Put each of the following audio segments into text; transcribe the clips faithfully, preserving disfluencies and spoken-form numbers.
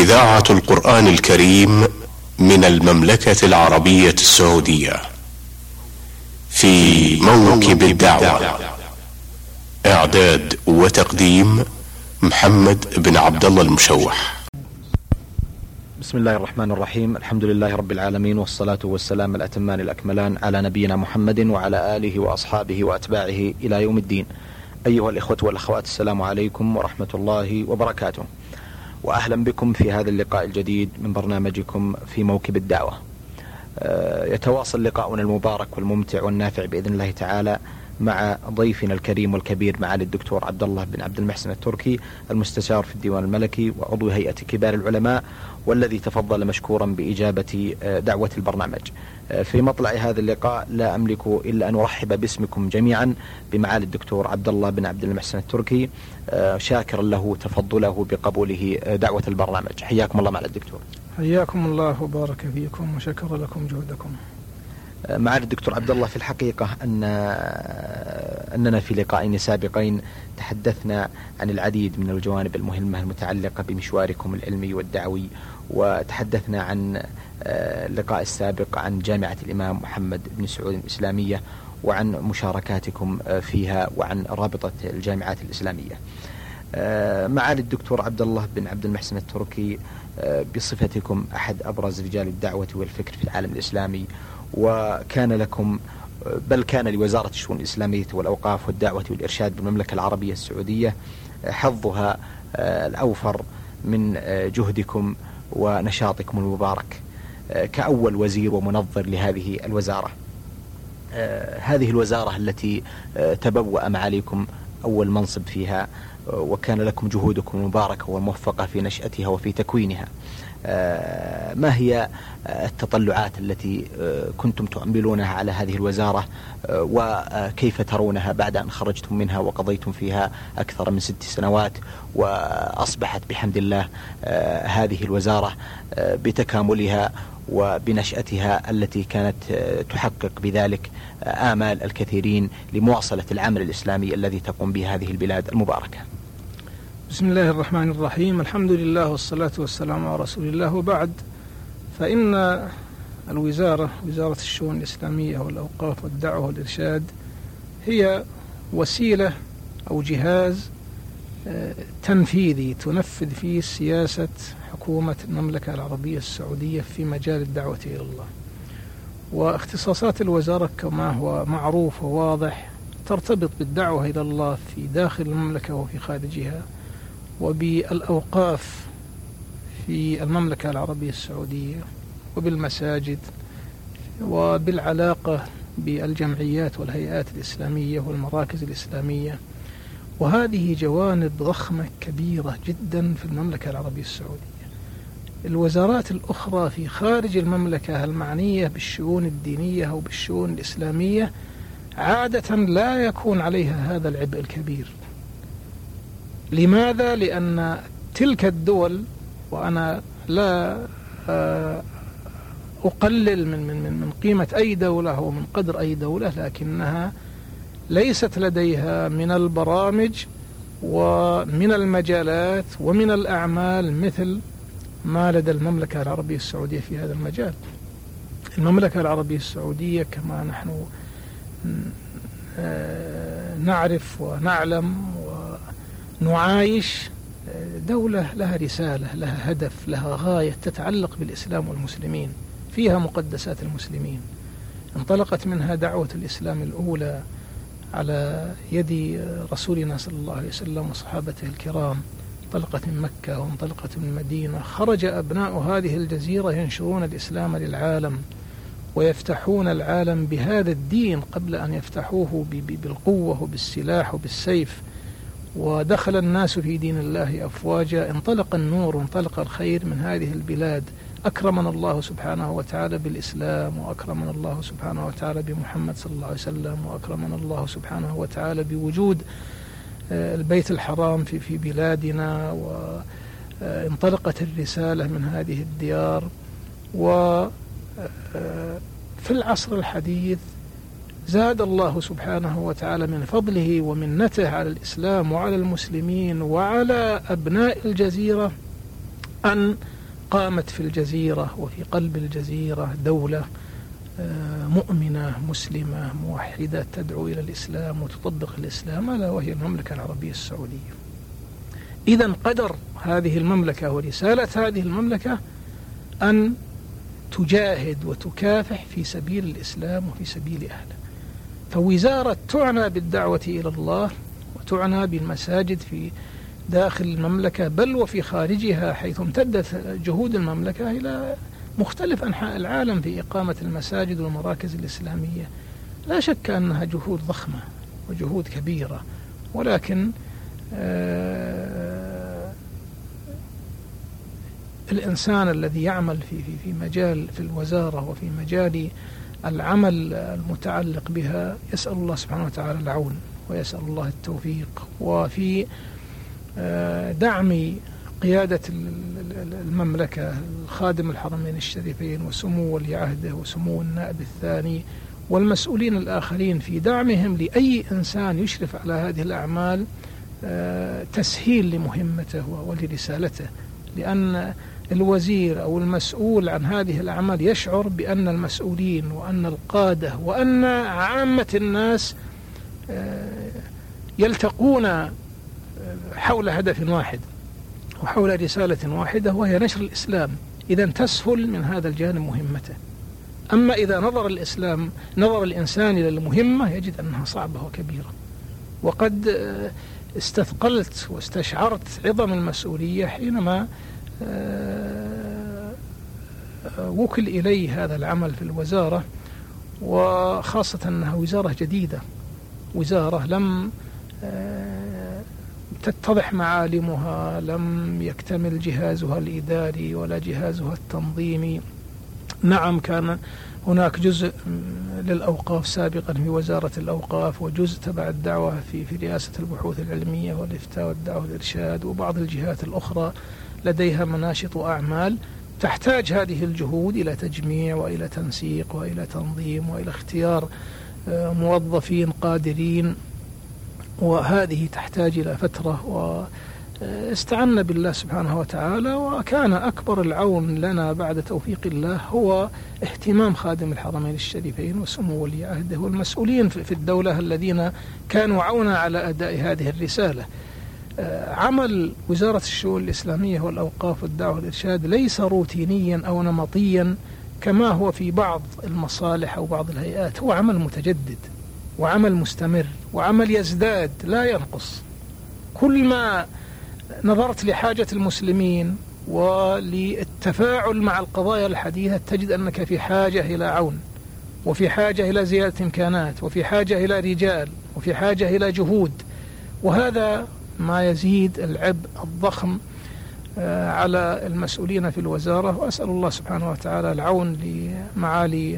إذاعة القرآن الكريم من المملكة العربية السعودية في موكب الدعوة. إعداد وتقديم محمد بن عبد الله المشوح. بسم الله الرحمن الرحيم. الحمد لله رب العالمين، والصلاة والسلام الأتمان الأكملان على نبينا محمد وعلى آله وأصحابه وأتباعه إلى يوم الدين. أيها الإخوة والأخوات، السلام عليكم ورحمة الله وبركاته، وأهلا بكم في هذا اللقاء الجديد من برنامجكم في موكب الدعوة. يتواصل لقاؤنا المبارك والممتع والنافع بإذن الله تعالى مع ضيفنا الكريم والكبير معالي الدكتور عبد الله بن عبد المحسن التركي، المستشار في الديوان الملكي وعضو هيئة كبار العلماء، والذي تفضل مشكورا بإجابة دعوة البرنامج. في مطلع هذا اللقاء لا أملك إلا أن أرحب باسمكم جميعا بمعالي الدكتور عبد الله بن عبد المحسن التركي، شاكرا له تفضله بقبوله دعوة البرنامج. حياكم الله معالي الدكتور. حياكم الله وبارك فيكم وشكر لكم جهدكم. معالي الدكتور عبد الله، في الحقيقة أن أننا في لقاءين سابقين تحدثنا عن العديد من الجوانب المهمة المتعلقة بمشواركم العلمي والدعوي، وتحدثنا عن اللقاء السابق عن جامعة الإمام محمد بن سعود الإسلامية وعن مشاركاتكم فيها وعن رابطة الجامعات الإسلامية. معالي الدكتور عبد الله بن عبد المحسن التركي، بصفتكم أحد أبرز رجال الدعوة والفكر في العالم الإسلامي، وكان لكم بل كان لوزارة الشؤون الإسلامية والأوقاف والدعوة والإرشاد بالمملكة العربية السعودية حظها الأوفر من جهدكم ونشاطكم المبارك كأول وزير ومنظر لهذه الوزارة. هذه الوزارة التي تبوأ معاليكم أول منصب فيها، وكان لكم جهودكم المباركة والموفقة في نشأتها وفي تكوينها. ما هي التطلعات التي كنتم تعملونها على هذه الوزارة، وكيف ترونها بعد أن خرجتم منها وقضيتم فيها أكثر من ست سنوات وأصبحت بحمد الله هذه الوزارة بتكاملها وبنشأتها التي كانت تحقق بذلك آمال الكثيرين لمواصلة العمل الإسلامي الذي تقوم به هذه البلاد المباركة؟ بسم الله الرحمن الرحيم. الحمد لله والصلاة والسلام على رسول الله، وبعد، فإن الوزارة وزارة الشؤون الإسلامية والأوقاف والدعوة والإرشاد هي وسيلة أو جهاز تنفيذي تنفذ فيه سياسة حكومة المملكة العربية السعودية في مجال الدعوة إلى الله. واختصاصات الوزارة كما هو معروف وواضح ترتبط بالدعوة إلى الله في داخل المملكة وفي خارجها، وبالأوقاف في المملكة العربية السعودية، وبالمساجد، وبالعلاقة بالجمعيات والهيئات الإسلامية والمراكز الإسلامية. وهذه جوانب ضخمة كبيرة جدا في المملكة العربية السعودية. الوزارات الأخرى في خارج المملكة المعنية بالشؤون الدينية أو بالشؤون الإسلامية عادة لا يكون عليها هذا العبء الكبير. لماذا؟ لأن تلك الدول، وأنا لا أقلل من من من قيمة أي دولة ومن قدر أي دولة، لكنها ليست لديها من البرامج ومن المجالات ومن الأعمال مثل ما لدى المملكة العربية السعودية في هذا المجال. المملكة العربية السعودية كما نحن نعرف ونعلم ونعايش دولة لها رسالة، لها هدف، لها غاية تتعلق بالإسلام والمسلمين، فيها مقدسات المسلمين. انطلقت منها دعوة الإسلام الأولى على يد رسولنا صلى الله عليه وسلم وصحابته الكرام، انطلقت من مكة وانطلقت من المدينة. خرج أبناء هذه الجزيرة ينشرون الإسلام للعالم ويفتحون العالم بهذا الدين قبل أن يفتحوه بالقوة وبالسلاح وبالسيف. ودخل الناس في دين الله أفواجا. انطلق النور وانطلق الخير من هذه البلاد. أكرمنا الله سبحانه وتعالى بالإسلام، وأكرمنا الله سبحانه وتعالى بمحمد صلى الله عليه وسلم، وأكرمنا الله سبحانه وتعالى بوجود البيت الحرام في في بلادنا. وانطلقت الرسالة من هذه الديار. وفي العصر الحديث زاد الله سبحانه وتعالى من فضله ومنته على الإسلام وعلى المسلمين وعلى أبناء الجزيرة أن قامت في الجزيرة وفي قلب الجزيرة دولة مؤمنة مسلمة موحدة تدعو إلى الإسلام وتطبق الإسلام، ألا وهي المملكة العربية السعودية. إذن قدر هذه المملكة ورسالة هذه المملكة أن تجاهد وتكافح في سبيل الإسلام وفي سبيل أهله. فوزارة تعنى بالدعوة إلى الله وتعنى بالمساجد في داخل المملكة بل وفي خارجها، حيث امتدت جهود المملكة إلى مختلف أنحاء العالم في إقامة المساجد والمراكز الإسلامية. لا شك أنها جهود ضخمة وجهود كبيرة، ولكن آه الإنسان الذي يعمل في في في مجال في الوزارة وفي مجال العمل المتعلق بها يسأل الله سبحانه وتعالى العون ويسأل الله التوفيق. وفي آه دعم قيادة المملكة الخادم الحرمين الشريفين وسمو ولي عهده وسمو النائب الثاني والمسؤولين الآخرين في دعمهم لأي إنسان يشرف على هذه الأعمال تسهيل لمهمته ولرسالته، لأن الوزير أو المسؤول عن هذه الأعمال يشعر بأن المسؤولين وأن القادة وأن عامة الناس يلتقون حول هدف واحد وحول رسالة واحدة وهي نشر الإسلام. إذا تسهل من هذا الجانب مهمته. أما إذا نظر الإسلام نظر الإنسان إلى المهمة يجد أنها صعبة وكبيرة. وقد استثقلت واستشعرت عظم المسؤولية حينما وكل إلي هذا العمل في الوزارة، وخاصة أنها وزارة جديدة، وزارة لم تتضح معالمها، لم يكتمل جهازها الإداري ولا جهازها التنظيمي. نعم كان هناك جزء للأوقاف سابقا في وزارة الأوقاف، وجزء تبع الدعوة في في رئاسة البحوث العلمية والإفتاء والدعوة والإرشاد، وبعض الجهات الأخرى لديها مناشط وأعمال تحتاج هذه الجهود إلى تجميع وإلى تنسيق وإلى تنظيم وإلى اختيار موظفين قادرين، وهذه تحتاج إلى فترة. واستعنا بالله سبحانه وتعالى، وكان أكبر العون لنا بعد توفيق الله هو اهتمام خادم الحرمين الشريفين وسمو ولي عهده والمسؤولين في الدولة الذين كانوا عونا على أداء هذه الرسالة. عمل وزارة الشؤون الإسلامية والأوقاف والدعوة والإرشاد ليس روتينيا أو نمطيا كما هو في بعض المصالح أو بعض الهيئات، هو عمل متجدد وعمل مستمر وعمل يزداد لا ينقص. كل ما نظرت لحاجة المسلمين وللتفاعل مع القضايا الحديثة تجد أنك في حاجة إلى عون، وفي حاجة إلى زيادة إمكانات، وفي حاجة إلى رجال، وفي حاجة إلى جهود. وهذا ما يزيد العبء الضخم على المسؤولين في الوزارة. وأسأل الله سبحانه وتعالى العون لمعالي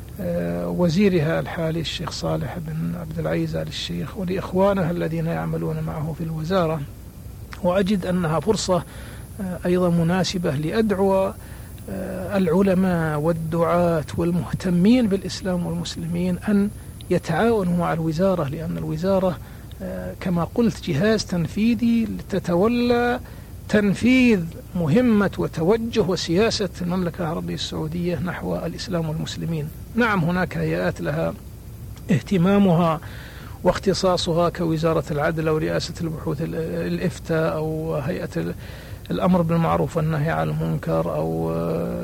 وزيرها الحالي الشيخ صالح بن عبد العزيز آل الشيخ ولإخوانه الذين يعملون معه في الوزارة. وأجد أنها فرصة أيضا مناسبة لأدعو العلماء والدعاة والمهتمين بالإسلام والمسلمين أن يتعاونوا مع الوزارة، لأن الوزارة كما قلت جهاز تنفيذي تتولى تنفيذ مهمة وتوجه وسياسة المملكة العربية السعودية نحو الإسلام والمسلمين. نعم هناك هيئات لها اهتمامها واختصاصها كوزارة العدل أو رئاسة البحوث الإفتاء أو هيئة الأمر بالمعروف والنهي عن المنكر أو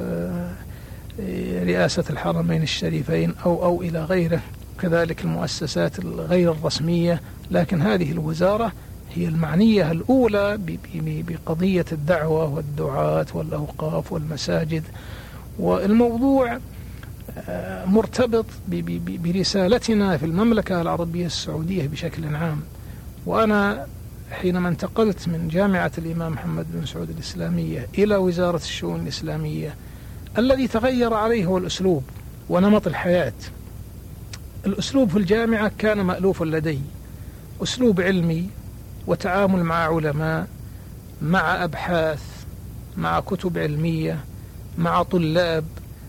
رئاسة الحرمين الشريفين أو أو إلى غيره، كذلك المؤسسات الغير الرسمية. لكن هذه الوزارة هي المعنية الأولى بقضية الدعوة والدعاة والأوقاف والمساجد، والموضوع مرتبط برسالتنا في المملكة العربية السعودية بشكل عام. وأنا حينما انتقلت من جامعة الإمام محمد بن سعود الإسلامية إلى وزارة الشؤون الإسلامية، الذي تغير عليه هو الأسلوب ونمط الحياة. الأسلوب في الجامعة كان مألوف لدي، أسلوب علمي وتعامل مع علماء، مع أبحاث، مع كتب علمية، مع طلاب.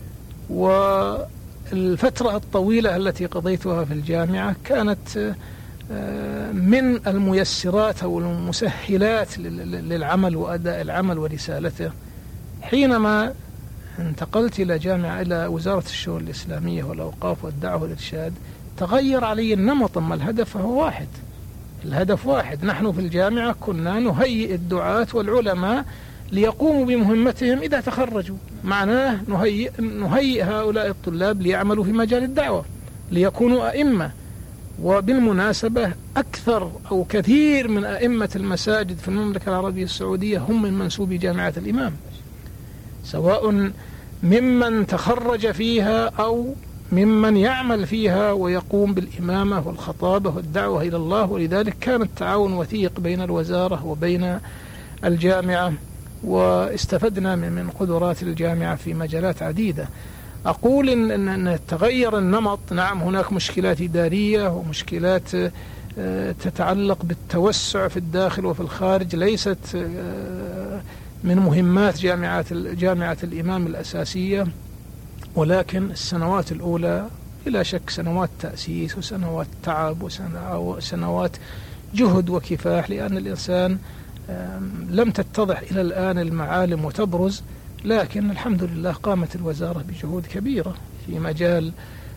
والفترة الطويلة التي قضيتها في الجامعة كانت من الميسرات أو المسهلات للعمل وأداء العمل ورسالته، حينما انتقلت إلى جامعة إلى وزارة الشؤون الإسلامية والأوقاف والدعوة والإرشاد تغير علي النمط، أما الهدف هو واحد، الهدف واحد. نحن في الجامعة كنا نهيئ الدعاة والعلماء ليقوموا بمهمتهم إذا تخرجوا، معناه نهيئ, نهيئ هؤلاء الطلاب ليعملوا في مجال الدعوة ليكونوا أئمة. وبالمناسبة أكثر أو كثير من أئمة المساجد في المملكة العربية السعودية هم من منسوبي جامعة الإمام، سواء ممن تخرج فيها أو ممن يعمل فيها ويقوم بالإمامة والخطابة والدعوة إلى الله. ولذلك كان التعاون وثيق بين الوزارة وبين الجامعة، واستفدنا من قدرات الجامعة في مجالات عديدة. أقول إن, إن تغير النمط، نعم هناك مشكلات إدارية ومشكلات تتعلق بالتوسع في الداخل وفي الخارج ليست من مهمات جامعة جامعة الإمام الأساسية، ولكن السنوات الأولى بلا شك سنوات تأسيس وسنوات تعب وسنوات جهد وكفاح، لأن الإنسان لم تتضح إلى الآن المعالم وتبرز، لكن الحمد لله قامت الوزارة بجهود كبيرة في مجال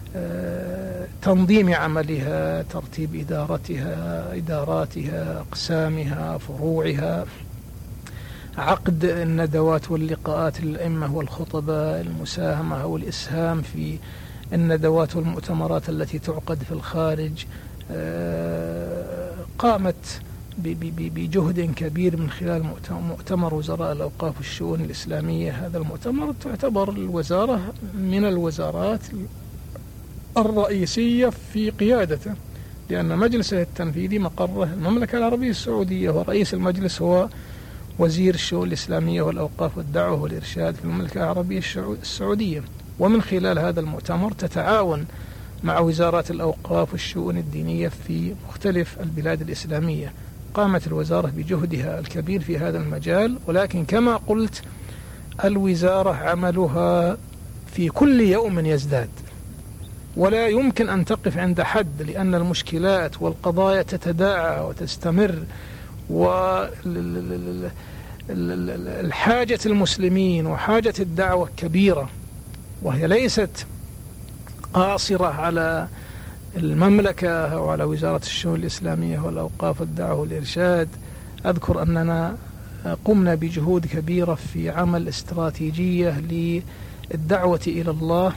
تنظيم عملها، ترتيب إدارتها إداراتها أقسامها فروعها، عقد الندوات واللقاءات للأئمة والخطباء، المساهمة والإسهام في الندوات والمؤتمرات التي تعقد في الخارج. قامت بجهد كبير من خلال مؤتمر وزراء الأوقاف والشؤون الإسلامية. هذا المؤتمر تعتبر الوزارة من الوزارات الرئيسية في قيادته، لأن مجلسه التنفيذي مقره المملكة العربية السعودية، ورئيس المجلس هو وزير الشؤون الإسلامية والأوقاف والدعوة والإرشاد في المملكة العربية السعودية. ومن خلال هذا المؤتمر تتعاون مع وزارات الأوقاف والشؤون الدينية في مختلف البلاد الإسلامية. قامت الوزارة بجهدها الكبير في هذا المجال، ولكن كما قلت الوزارة عملها في كل يوم يزداد، ولا يمكن أن تقف عند حد، لأن المشكلات والقضايا تتداعى وتستمر، والحاجة المسلمين وحاجة الدعوة كبيرة، وهي ليست قاصرة على المملكة وعلى وزارة الشؤون الإسلامية والأوقاف والدعوة والإرشاد. أذكر أننا قمنا بجهود كبيرة في عمل استراتيجية للدعوة إلى الله،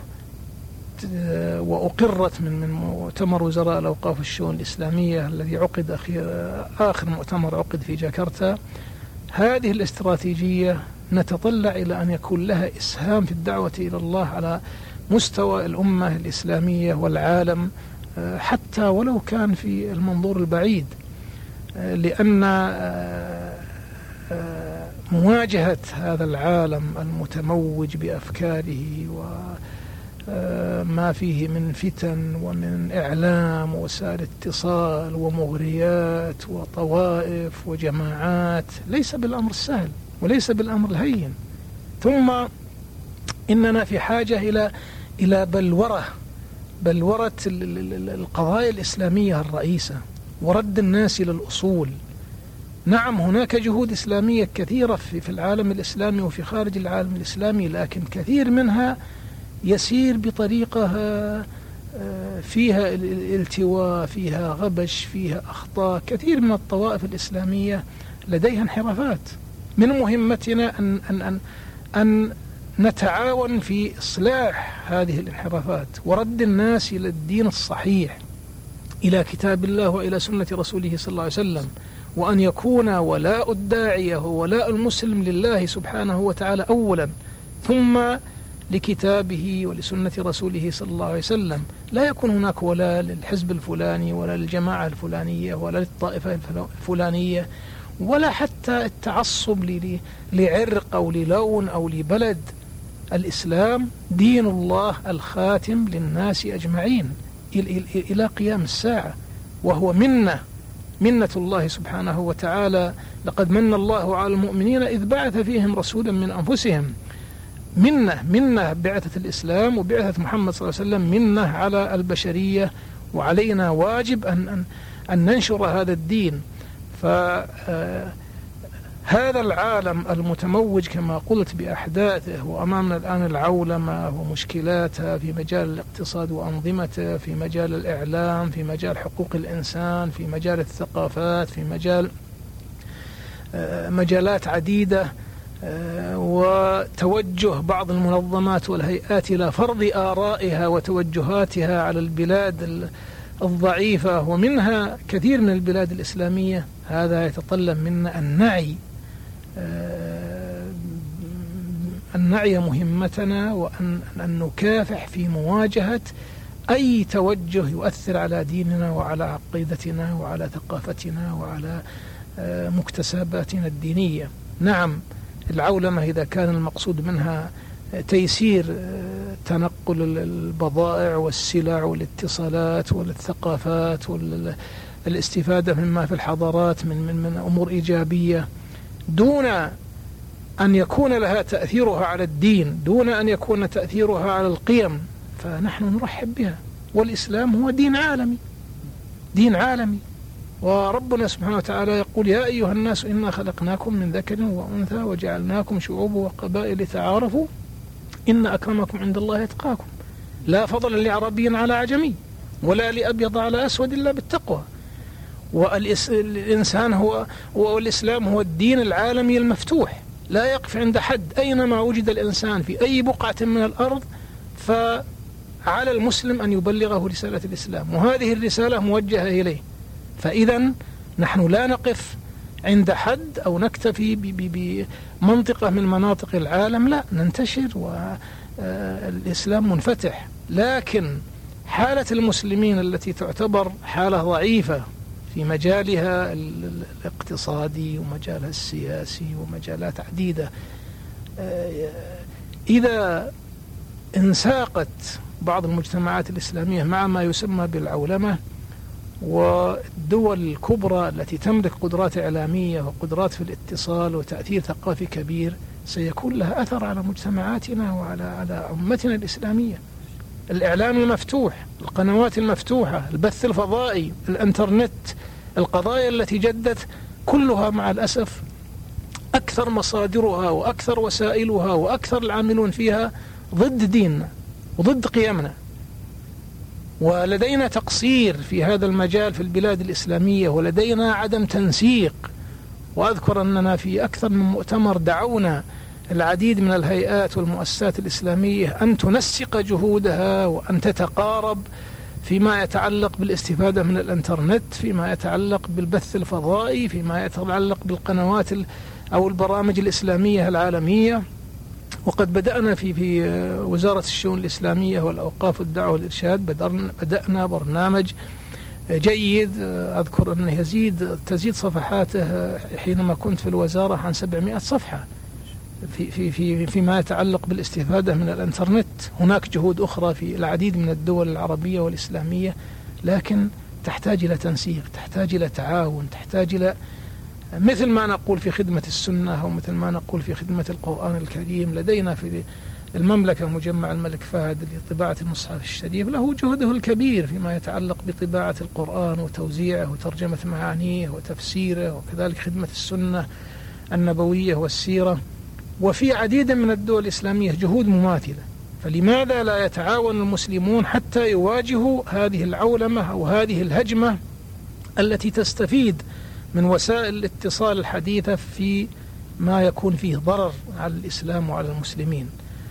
وأقرت من من مؤتمر وزراء الأوقاف والشؤون الإسلامية الذي عقد أخير آخر مؤتمر عقد في جاكرتا. هذه الاستراتيجية نتطلع إلى أن يكون لها إسهام في الدعوة إلى الله على مستوى الأمة الإسلامية والعالم، حتى ولو كان في المنظور البعيد، لأن مواجهة هذا العالم المتموج بأفكاره وما فيه من فتن ومن إعلام ووسائل اتصال ومغريات وطوائف وجماعات ليس بالأمر السهل وليس بالأمر الهين. ثم إننا في حاجة إلى إلى بلورة بلورة القضايا الإسلامية الرئيسة ورد الناس إلى الأصول. نعم هناك جهود إسلامية كثيرة في في العالم الإسلامي وفي خارج العالم الإسلامي، لكن كثير منها يسير بطريقة فيها الالتواء، فيها غبش، فيها أخطاء. كثير من الطوائف الإسلامية لديها انحرافات. من مهمتنا أن أن أن, أن نتعاون في إصلاح هذه الانحرافات ورد الناس إلى الدين الصحيح، إلى كتاب الله وإلى سنة رسوله صلى الله عليه وسلم، وأن يكون ولاء الداعية وولاء المسلم لله سبحانه وتعالى أولا، ثم لكتابه ولسنة رسوله صلى الله عليه وسلم. لا يكون هناك ولاء للحزب الفلاني ولا للجماعة الفلانية ولا للطائفة الفلانية، ولا حتى التعصب لعرق أو للون أو لبلد. الإسلام دين الله الخاتم للناس أجمعين إلى قيام الساعة، وهو منة منة الله سبحانه وتعالى. لقد من الله على المؤمنين إذ بعث فيهم رسولا من أنفسهم. منة منة بعثة الإسلام وبعثة محمد صلى الله عليه وسلم منة على البشرية، وعلينا واجب أن, أن, أن ننشر هذا الدين. فهذه هذا العالم المتموج كما قلت بأحداثه، وأمامنا الآن العولمة ومشكلاتها في مجال الاقتصاد وأنظمته، في مجال الإعلام، في مجال حقوق الإنسان، في مجال الثقافات، في مجال مجالات عديدة، وتوجه بعض المنظمات والهيئات إلى فرض آرائها وتوجهاتها على البلاد الضعيفة ومنها كثير من البلاد الإسلامية. هذا يتطلب منا أن نعي أن نعي مهمتنا، وأن أن نكافح في مواجهة أي توجه يؤثر على ديننا وعلى عقيدتنا وعلى ثقافتنا وعلى مكتسباتنا الدينية. نعم، العولمة إذا كان المقصود منها تيسير تنقل البضائع والسلع والاتصالات والثقافات والاستفادة مما في الحضارات من من من أمور إيجابية، دون أن يكون لها تأثيرها على الدين، دون أن يكون تأثيرها على القيم، فنحن نرحب بها. والإسلام هو دين عالمي، دين عالمي. وربنا سبحانه وتعالى يقول: يا أيها الناس إنا خلقناكم من ذكر وأنثى وجعلناكم شعوبا وقبائل لتعارفوا إن أكرمكم عند الله يتقاكم لا فضل لعربي على عجمي ولا لأبيض على أسود إلا بالتقوى. والإنسان هو والإسلام هو الدين العالمي المفتوح، لا يقف عند حد. أينما وجد الإنسان في أي بقعة من الأرض فعلى المسلم أن يبلغه رسالة الإسلام، وهذه الرسالة موجهة إليه. فإذا نحن لا نقف عند حد أو نكتفي بمنطقة من مناطق العالم، لا، ننتشر والإسلام منفتح. لكن حالة المسلمين التي تعتبر حالة ضعيفة في مجالها الاقتصادي ومجالها السياسي ومجالات عديدة، إذا انساقت بعض المجتمعات الإسلامية مع ما يسمى بالعولمة، والدول الكبرى التي تملك قدرات إعلامية وقدرات في الاتصال وتأثير ثقافي كبير، سيكون لها أثر على مجتمعاتنا وعلى على أمتنا الإسلامية. الإعلام المفتوح، القنوات المفتوحة، البث الفضائي، الانترنت، القضايا التي جدت، كلها مع الأسف أكثر مصادرها وأكثر وسائلها وأكثر العاملون فيها ضد ديننا وضد قيمنا. ولدينا تقصير في هذا المجال في البلاد الإسلامية، ولدينا عدم تنسيق. وأذكر أننا في أكثر من مؤتمر دعونا العديد من الهيئات والمؤسسات الإسلامية أن تنسق جهودها وأن تتقارب فيما يتعلق بالاستفادة من الانترنت، فيما يتعلق بالبث الفضائي، فيما يتعلق بالقنوات أو البرامج الإسلامية العالمية. وقد بدأنا في في وزارة الشؤون الإسلامية والأوقاف والدعوة والإرشاد بدأنا برنامج جيد. أذكر أنه يزيد تزيد صفحاته حينما كنت في الوزارة عن سبعمائة صفحة في في في فيما يتعلق بالاستفادة من الانترنت. هناك جهود أخرى في العديد من الدول العربية والإسلامية، لكن تحتاج إلى تنسيق، تحتاج إلى تعاون، تحتاج إلى مثل ما نقول في خدمة السنة أو مثل ما نقول في خدمة القرآن الكريم. لدينا في المملكة مجمع الملك فهد لطباعة المصحف الشريف، له جهده الكبير فيما يتعلق بطباعة القرآن وتوزيعه وترجمة معانيه وتفسيره، وكذلك خدمة السنة النبوية والسيرة. وفي عديد من الدول الإسلامية جهود مماثلة. فلماذا لا يتعاون المسلمون حتى يواجهوا هذه العولمة أو هذه الهجمة التي تستفيد من وسائل الاتصال الحديثة في ما يكون فيه ضرر على الإسلام وعلى المسلمين؟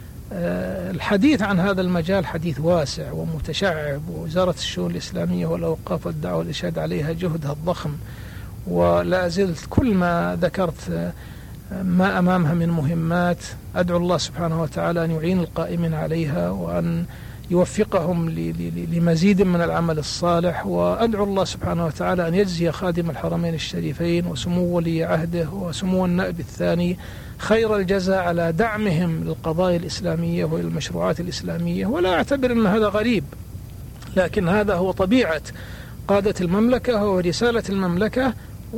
الحديث عن هذا المجال حديث واسع ومتشعب، ووزارة الشؤون الإسلامية والأوقاف والدعوة والإرشاد عليها جهدها الضخم، ولا زلت كل ما ذكرت ما أمامها من مهمات. أدعو الله سبحانه وتعالى أن يعين القائمين عليها وأن يوفقهم لمزيد من العمل الصالح، وأدعو الله سبحانه وتعالى أن يجزي خادم الحرمين الشريفين وسمو ولي عهده وسمو النائب الثاني خير الجزاء على دعمهم للقضايا الإسلامية والمشروعات الإسلامية. ولا أعتبر أن هذا غريب، لكن هذا هو طبيعة قادة المملكة ورسالة المملكة.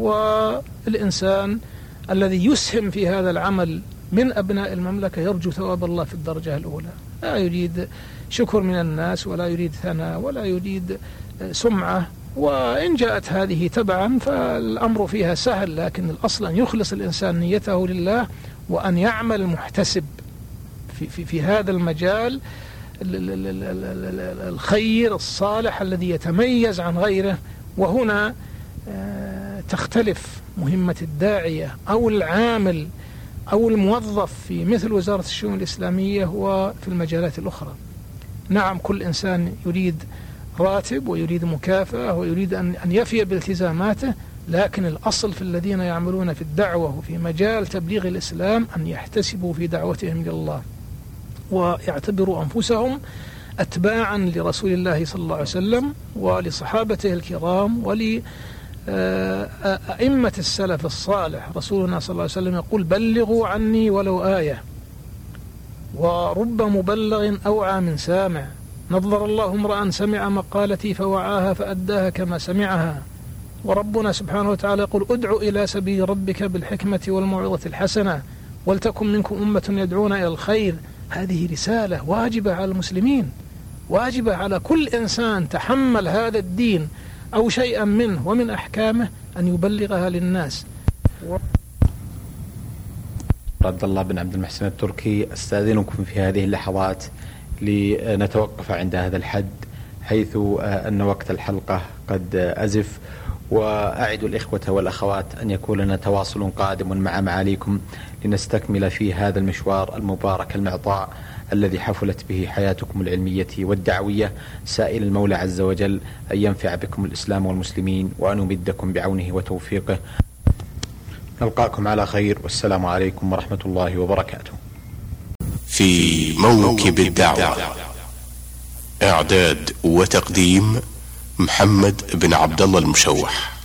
والإنسان الذي يسهم في هذا العمل من أبناء المملكة يرجو ثواب الله في الدرجة الأولى، لا يريد شكر من الناس ولا يريد ثناء ولا يريد سمعة وإن جاءت هذه تبعا فالأمر فيها سهل، لكن الأصل أن يخلص الإنسان نيته لله، وأن يعمل محتسب في, في, في هذا المجال الخير الصالح الذي يتميز عن غيره. وهنا تختلف مهمة الداعية أو العامل أو الموظف في مثل وزارة الشؤون الإسلامية وفي المجالات الأخرى. نعم، كل إنسان يريد راتب ويريد مكافأة ويريد أن يفي بالتزاماته، لكن الأصل في الذين يعملون في الدعوة وفي مجال تبليغ الإسلام أن يحتسبوا في دعوتهم إلى الله، ويعتبروا أنفسهم أتباعا لرسول الله صلى الله عليه وسلم ولصحابته الكرام ولأئمة السلف الصالح. رسولنا صلى الله عليه وسلم يقول: بلغوا عني ولو آية، ورب مبلغ أوعى من سامع، نظر الله امرأ سمع مقالتي فوعاها فأداها كما سمعها. وربنا سبحانه وتعالى يقول: ادع إلى سبيل ربك بالحكمة والموعظة الحسنة ولتكن منكم أمة يدعون إلى الخير. هذه رسالة واجبة على المسلمين، واجبة على كل إنسان تحمل هذا الدين أو شيئا منه ومن أحكامه أن يبلغها للناس. عبد الله بن عبد المحسن التركي، استأذنكم في هذه اللحظات لنتوقف عند هذا الحد، حيث أن وقت الحلقة قد أزف، وأعد الإخوة والأخوات أن يكون لنا تواصل قادم مع معاليكم لنستكمل في هذا المشوار المبارك المعطاء الذي حفلت به حياتكم العلمية والدعوية، سائل المولى عز وجل أن ينفع بكم الإسلام والمسلمين وأن يمدكم بعونه وتوفيقه. نلقاكم على خير، والسلام عليكم ورحمة الله وبركاته. في موكب الدعوة، إعداد وتقديم محمد بن عبد الله المشوح.